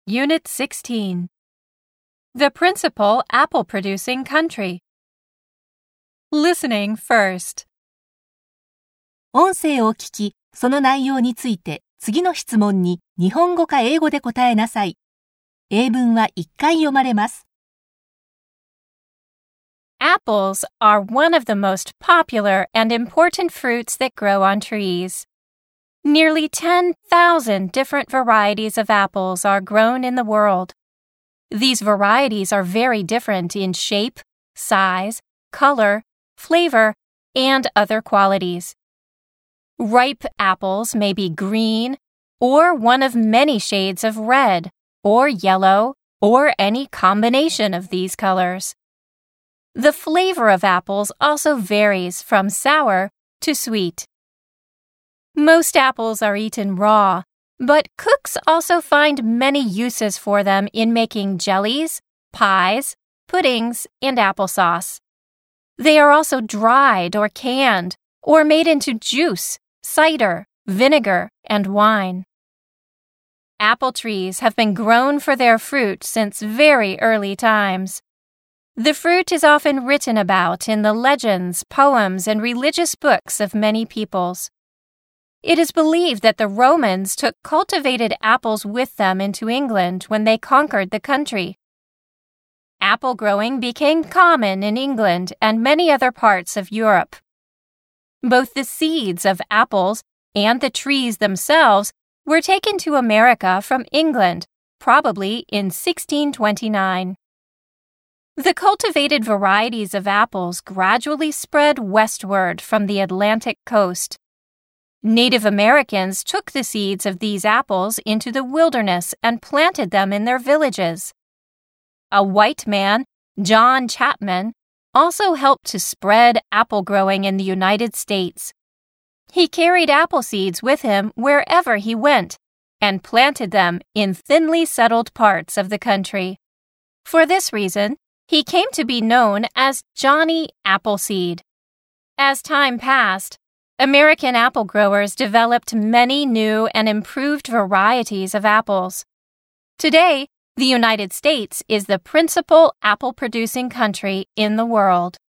Unit 16. The principal apple-producing country. Listening first. 音声を聞き、その内容について次の質問に日本語か英語で答えなさい。英文は1回読まれます。 Apples are one of the most popular and important fruits that grow on trees. Nearly 10,000 different varieties of apples are grown in the world. These varieties are very different in shape, size, color, flavor, and other qualities. Ripe apples may be green or one of many shades of red or yellow or any combination of these colors. The flavor of apples also varies from sour to sweet. Most apples are eaten raw, but cooks also find many uses for them in making jellies, pies, puddings, and applesauce. They are also dried or canned, or made into juice, cider, vinegar, and wine. Apple trees have been grown for their fruit since very early times. The fruit is often written about in the legends, poems, and religious books of many peoples. It is believed that the Romans took cultivated apples with them into England when they conquered the country. Apple growing became common in England and many other parts of Europe. Both the seeds of apples and the trees themselves were taken to America from England, probably in 1629. The cultivated varieties of apples gradually spread westward from the Atlantic coast. Native Americans took the seeds of these apples into the wilderness and planted them in their villages. A white man, John Chapman, also helped to spread apple growing in the United States. He carried apple seeds with him wherever he went and planted them in thinly settled parts of the country. For this reason, he came to be known as Johnny Appleseed. As time passed, American apple growers developed many new and improved varieties of apples. Today, the United States is the principal apple-producing country in the world.